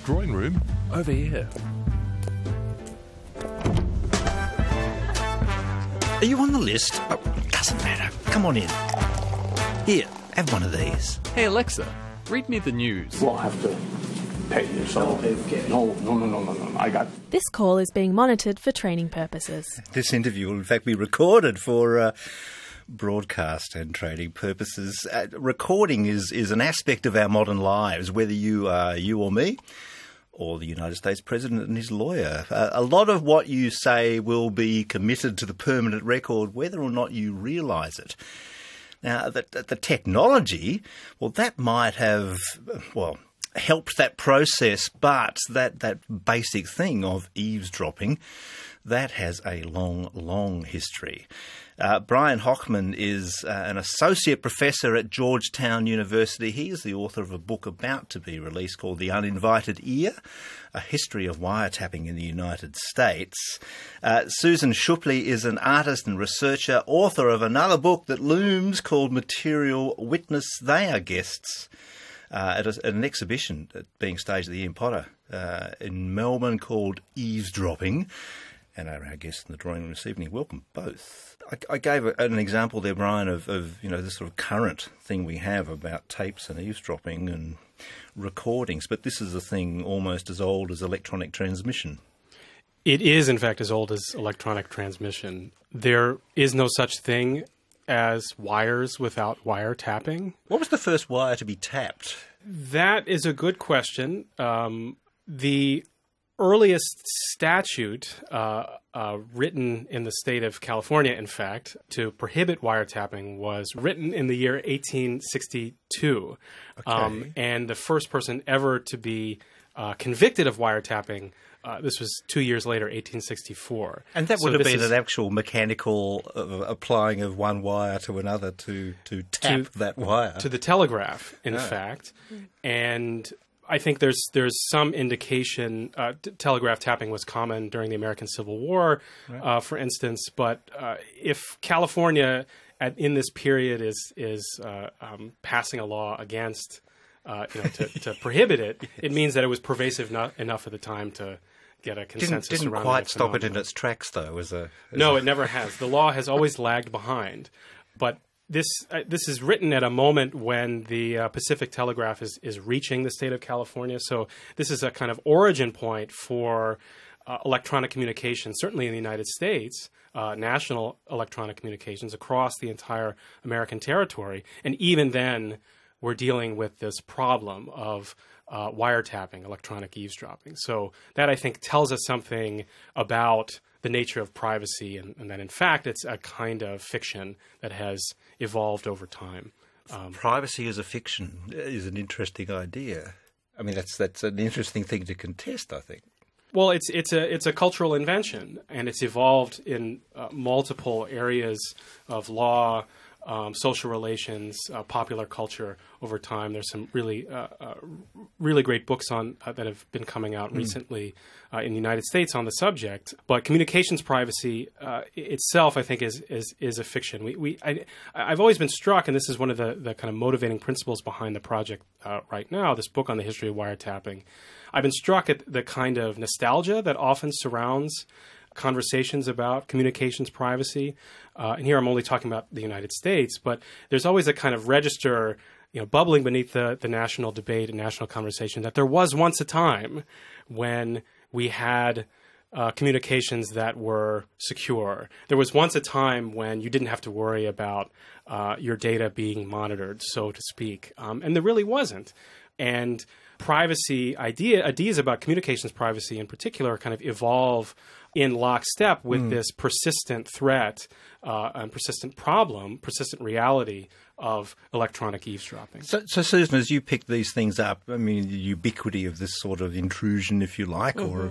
Drawing room over here. Are you on the list? Oh, doesn't matter. Come on in. Here, have one of these. Hey Alexa, read me the news. Won't have to pay you, so... No. I got... This call is being monitored for training purposes. This interview will in fact be recorded for broadcast and training purposes. Recording is an aspect of our modern lives, whether you are you or me, or the United States President and his lawyer. A lot of what you say will be committed to the permanent record, whether or not you realise it. Now, the technology, well, that might have, helped that process, but that basic thing of eavesdropping, that has a long history. Brian Hochman is an associate professor at Georgetown University. He is the author of a book about to be released called The Uninvited Ear, A History of Wiretapping in the United States. Susan Schuppli is an artist and researcher, author of another book that looms called Material Witness. They are guests at an exhibition being staged at the Ian Potter in Melbourne called Eavesdropping, and are our guests in the drawing room this evening. Welcome both. I gave an example there, Brian, of this sort of current thing we have about tapes and eavesdropping and recordings, but this is a thing almost as old as electronic transmission. It is, in fact, as old as electronic transmission. There is no such thing as wires without wiretapping. What was the first wire to be tapped? That is a good question. The earliest statute written in the state of California, in fact, to prohibit wiretapping was written in the year 1862. Okay. And the first person ever to be convicted of wiretapping, this was 2 years later, 1864. And that would So have this been is an actual mechanical applying of one wire to another to tap that wire. to the telegraph, in fact. And I think there's some indication telegraph tapping was common during the American Civil War, for instance. But if California in this period is passing a law against to prohibit it, it means that it was pervasive enough at the time to get a consensus. Didn't around quite the stop it phenomenon. in its tracks, though. No, it never has. The law has always lagged behind. But this is written at a moment when the Pacific Telegraph is reaching the state of California. So this is a kind of origin point for electronic communications, certainly in the United States, national electronic communications across the entire American territory. And even then, we're dealing with this problem of wiretapping, electronic eavesdropping. So that, I think, tells us something about the nature of privacy, and that, in fact, it's a kind of fiction that has evolved over time. Privacy as a fiction is an interesting idea. I mean, that's an interesting thing to contest, I think. Well, it's a cultural invention, and it's evolved in multiple areas of law, social relations, popular culture over time. There's some really great books on that have been coming out recently in the United States on the subject. But communications privacy itself, I think, is a fiction. I've always been struck, and this is one of the kind of motivating principles behind the project right now, this book on the history of wiretapping. I've been struck at the kind of nostalgia that often surrounds conversations about communications privacy. And here I'm only talking about the United States, but there's always a kind of register, bubbling beneath the national debate and national conversation that there was once a time when we had communications that were secure. There was once a time when you didn't have to worry about your data being monitored, so to speak. And there really wasn't. And privacy ideas about communications privacy in particular kind of evolve in lockstep with this persistent threat and persistent problem, persistent reality of electronic eavesdropping. So, Susan, as you pick these things up, I mean, the ubiquity of this sort of intrusion, if you like, or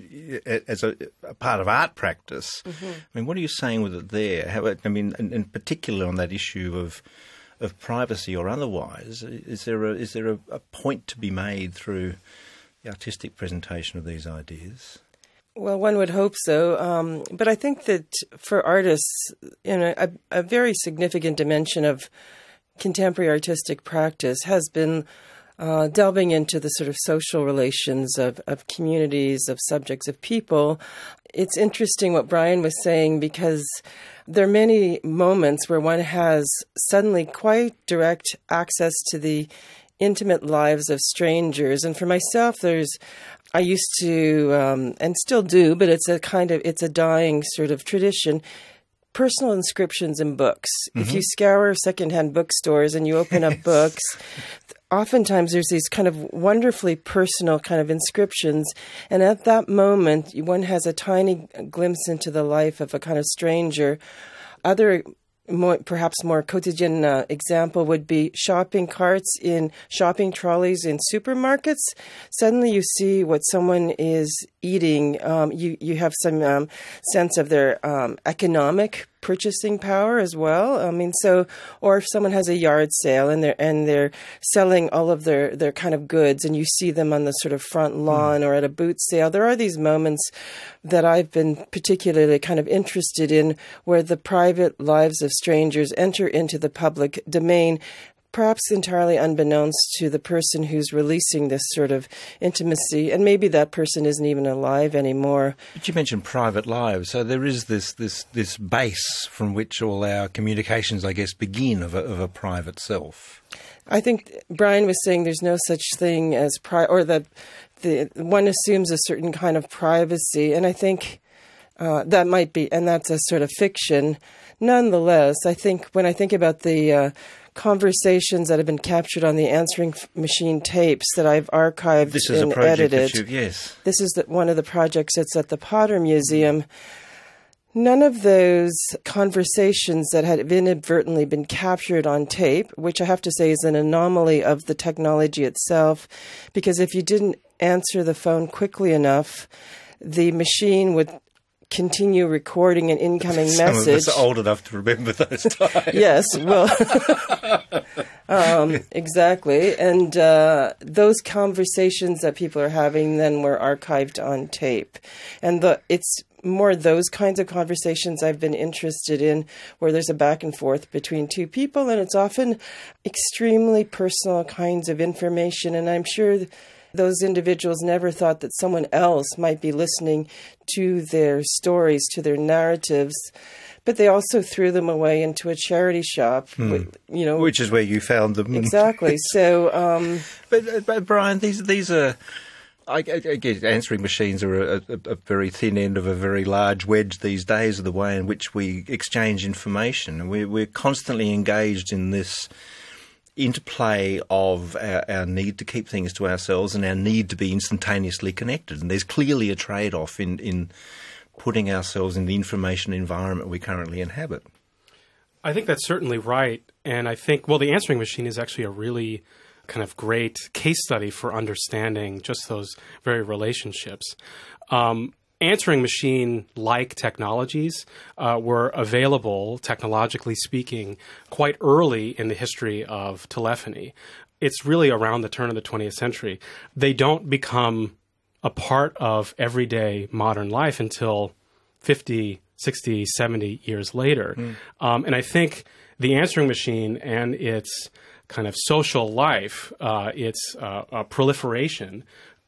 as a part of art practice, I mean, what are you saying with it there? In particular on that issue of privacy or otherwise, is there a point to be made through the artistic presentation of these ideas? Well, one would hope so. But I think that for artists, a very significant dimension of contemporary artistic practice has been delving into the sort of social relations of communities, of subjects, of people. It's interesting what Brian was saying, because there are many moments where one has suddenly quite direct access to the intimate lives of strangers. And for myself, I used to, and still do, but it's a dying sort of tradition, personal inscriptions in books. Mm-hmm. If you scour secondhand bookstores and you open up books, oftentimes there's these kind of wonderfully personal kind of inscriptions. And at that moment, one has a tiny glimpse into the life of a kind of stranger. Other perhaps more quotidian example would be shopping carts in shopping trolleys in supermarkets. Suddenly you see what someone is eating. You have some sense of their economic purchasing power as well. Or if someone has a yard sale and they're selling all of their kind of goods, and you see them on the sort of front lawn or at a boot sale, there are these moments that I've been particularly kind of interested in, where the private lives of strangers enter into the public domain, perhaps entirely unbeknownst to the person who's releasing this sort of intimacy, and maybe that person isn't even alive anymore. But you mentioned private lives, so there is this base from which all our communications, I guess, begin of a private self. I think Brian was saying there's no such thing as that one assumes a certain kind of privacy, and I think that might be, and that's a sort of fiction. Nonetheless, I think when I think about the conversations that have been captured on the answering machine tapes that I've archived and edited. Yes. This is one of the projects that's at the Potter Museum. None of those conversations that had inadvertently been captured on tape, which I have to say is an anomaly of the technology itself, because if you didn't answer the phone quickly enough, the machine would continue recording an incoming message. Some of us are old enough to remember those times. Yes, well, exactly. And those conversations that people are having then were archived on tape. And it's more those kinds of conversations I've been interested in, where there's a back and forth between two people, and it's often extremely personal kinds of information. And I'm sure those individuals never thought that someone else might be listening to their stories, to their narratives, but they also threw them away into a charity shop, which is where you found them. Exactly. So, but Brian, these are. I guess answering machines are a very thin end of a very large wedge these days of the way in which we exchange information, and we're constantly engaged in this interplay of our need to keep things to ourselves and our need to be instantaneously connected. And there's clearly a trade-off in putting ourselves in the information environment we currently inhabit. I think that's certainly right. And I think, the answering machine is actually a really kind of great case study for understanding just those very relationships. Answering machine-like technologies were available, technologically speaking, quite early in the history of telephony. It's really around the turn of the 20th century. They don't become a part of everyday modern life until 50, 60, 70 years later. And I think the answering machine and its kind of social life, its proliferation,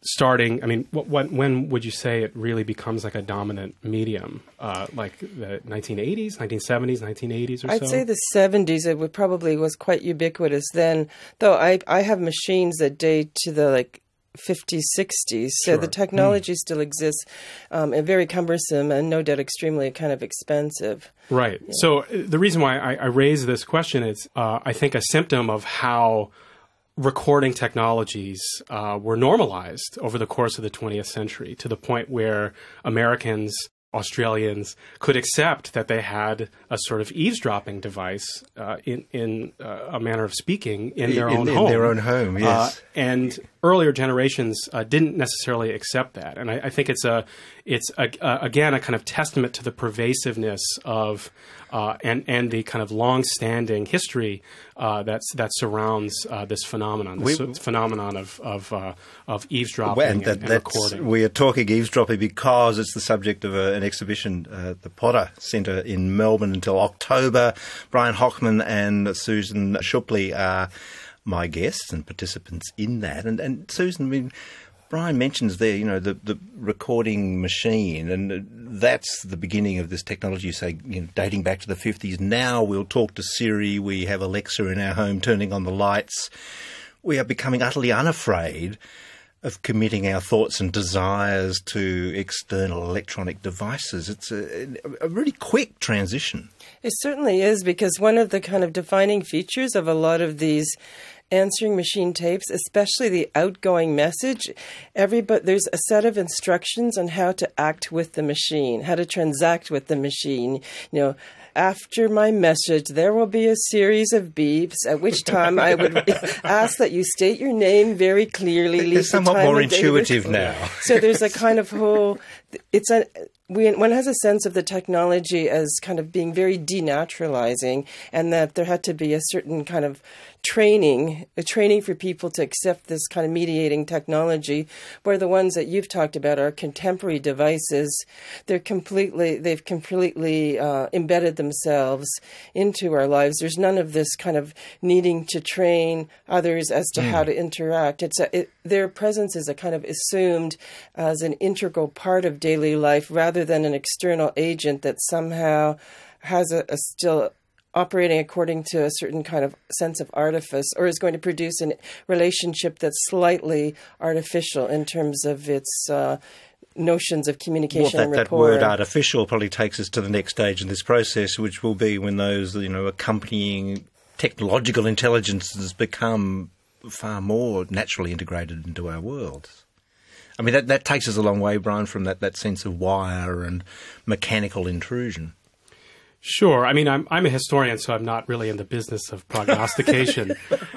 when would you say it really becomes like a dominant medium? Like the 1980s, 1970s, 1980s or so? I'd say the 70s. It was quite ubiquitous then. Though I have machines that date to the 50s, 60s. So the technology still exists, very cumbersome and no doubt extremely kind of expensive. Right. Yeah. So the reason why I raise this question is, I think, a symptom of how recording technologies were normalized over the course of the 20th century, to the point where Americans, Australians could accept that they had a sort of eavesdropping device in a manner of speaking in their own home. In their own home, yes. And earlier generations didn't necessarily accept that. And I think it's again a kind of testament to the pervasiveness of and the kind of long-standing history that surrounds this phenomenon, phenomenon of eavesdropping and recording. We are talking eavesdropping because it's the subject of an exhibition at the Potter Centre in Melbourne until October. Brian Hockman and Susan Schupley are my guests and participants in that. And Susan, I mean, Brian mentions there, you know, the recording machine, and that's the beginning of this technology, you say, you know, dating back to the 50s. Now we'll talk to Siri, we have Alexa in our home turning on the lights. We are becoming utterly unafraid of committing our thoughts and desires to external electronic devices. It's a really quick transition. It certainly is, because one of the kind of defining features of a lot of these answering machine tapes, especially the outgoing message, there's a set of instructions on how to act with the machine, how to transact with the machine. You know, after my message, there will be a series of beeps, at which time I would ask that you state your name very clearly. It's somewhat more intuitive now. So there's a kind of whole... One has a sense of the technology as kind of being very denaturalizing, and that there had to be a certain kind of training for people to accept this kind of mediating technology, where the ones that you've talked about are contemporary devices. They've completely embedded themselves into our lives. There's none of this kind of needing to train others as to how to interact. Their presence is a kind of assumed as an integral part of daily life, rather than an external agent that somehow has a still operating according to a certain kind of sense of artifice, or is going to produce a relationship that's slightly artificial in terms of its notions of communication and rapport. That word artificial probably takes us to the next stage in this process, which will be when those, you know, accompanying technological intelligences become far more naturally integrated into our world. I mean, that takes us a long way, Brian, from that sense of wire and mechanical intrusion. Sure. I mean, I'm a historian, so I'm not really in the business of prognostication.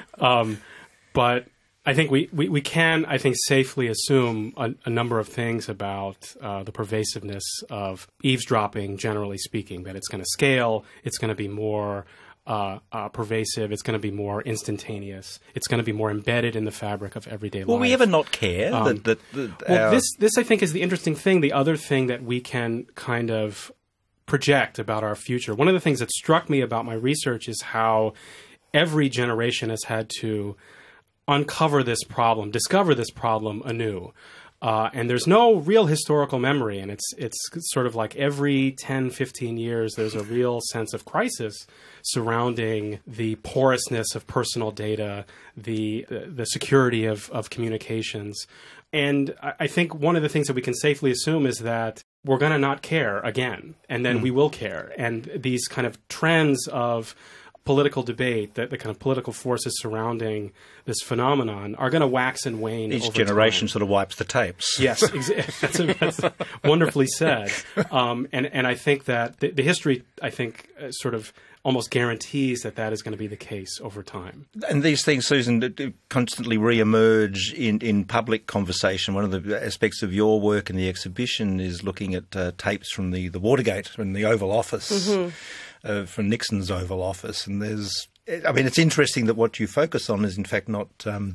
But I think we can, I think, safely assume a number of things about the pervasiveness of eavesdropping, generally speaking, that it's going to scale, it's going to be more pervasive, it's going to be more instantaneous, it's going to be more embedded in the fabric of everyday life. Will we ever not care? This, I think, is the interesting thing, the other thing that we can kind of project about our future. One of the things that struck me about my research is how every generation has had to uncover this problem, discover this problem anew. And there's no real historical memory, and it's sort of like every 10, 15 years there's a real sense of crisis surrounding the porousness of personal data, the security of communications. And I think one of the things that we can safely assume is that we're going to not care again, and then we will care. And these kind of trends of political debate, the kind of political forces surrounding this phenomenon are going to wax and wane. Each over generation time. Sort of wipes the tapes. Yes, that's wonderfully said. And I think that the history, I think, sort of almost guarantees that is going to be the case over time. And these things, Susan, constantly re-emerge in public conversation. One of the aspects of your work in the exhibition is looking at tapes from the Watergate and the Oval Office, from Nixon's Oval Office. And it's interesting that what you focus on is in fact not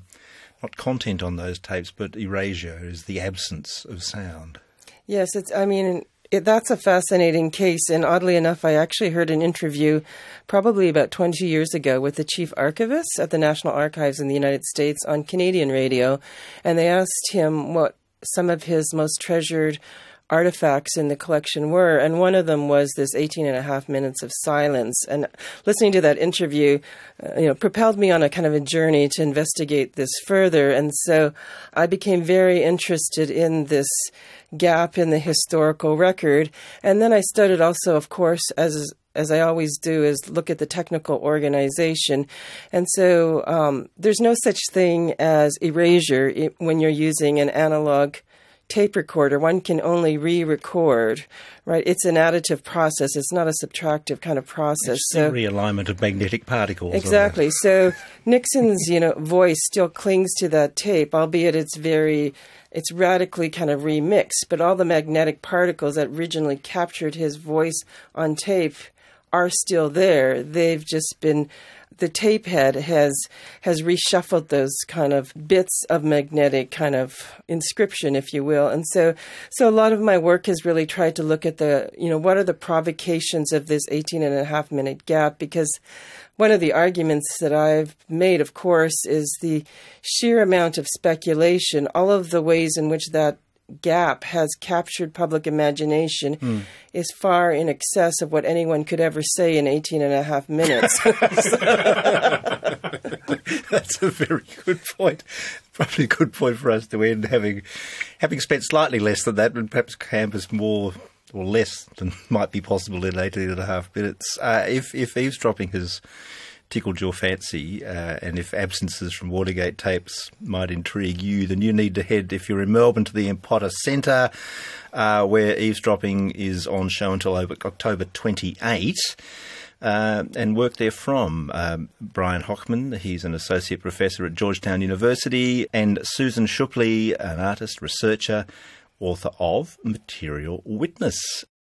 content on those tapes, but erasure, is the absence of sound. Yes, that's a fascinating case, and oddly enough, I actually heard an interview probably about 20 years ago with the chief archivist at the National Archives in the United States on Canadian radio, and they asked him what some of his most treasured artifacts in the collection were, and one of them was this 18.5 minutes of silence. And listening to that interview, propelled me on a kind of a journey to investigate this further, and so I became very interested in this gap in the historical record. And then I started also, of course, as I always do, is look at the technical organization. And so there's no such thing as erasure when you're using an analog tape recorder. One can only re-record, right? It's an additive process. It's not a subtractive kind of process. It's the realignment of magnetic particles. Exactly. So Nixon's, voice still clings to that tape, albeit it's radically kind of remixed, but all the magnetic particles that originally captured his voice on tape are still there. They've just been the tape head has reshuffled those kind of bits of magnetic kind of inscription, if you will. And so a lot of my work has really tried to look at what are the provocations of this 18.5-minute gap, because one of the arguments that I've made, of course, is the sheer amount of speculation, all of the ways in which that gap has captured public imagination is far in excess of what anyone could ever say in 18.5 minutes. That's a very good point. Probably a good point for us to end, having spent slightly less than that, and perhaps canvassed more or less than might be possible in 18.5 minutes. If eavesdropping has tickled your fancy, and if absences from Watergate tapes might intrigue you, then you need to head, if you're in Melbourne, to the Impotter Centre, where eavesdropping is on show until October 28. And work there from Brian Hochman. He's an associate professor at Georgetown University, and Susan Shupley, an artist, researcher, author of Material Witness.